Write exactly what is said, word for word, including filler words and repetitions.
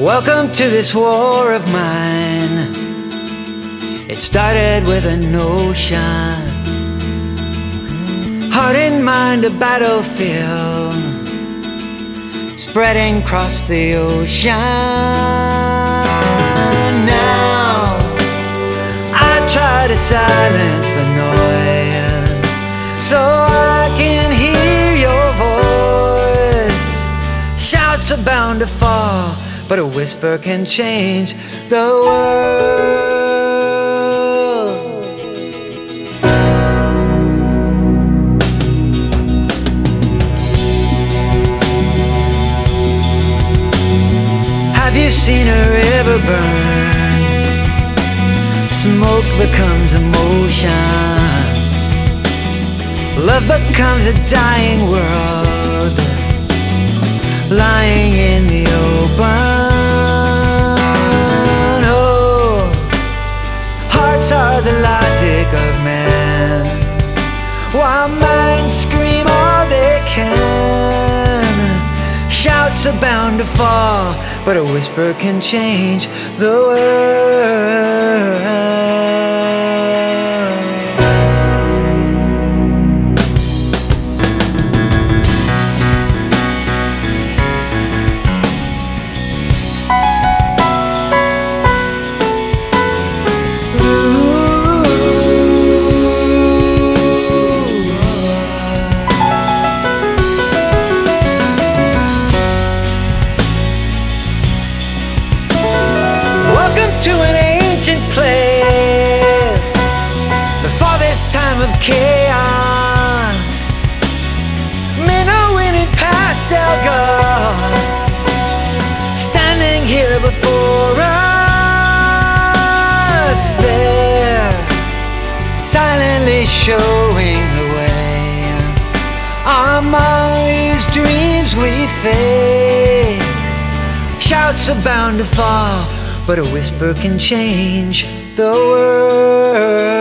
Welcome to this war of mine. It started with a notion, heart and mind a battlefield, spreading across the ocean. Now I try to silence the noise so I can hear your voice. Shouts are bound to fall, but a whisper can change the world. Have you seen a river burn? Smoke becomes emotions. Love becomes a dying world, lying in the open. Oh, hearts are the logic of man, while minds scream all they can. Shouts are bound to fall, but a whisper can change the world. To an ancient place, before this time of chaos, men are winning past our God, standing here before us. They're silently showing the way. Among these dreams we fade. Shouts are bound to fall, but a whisper can change the world.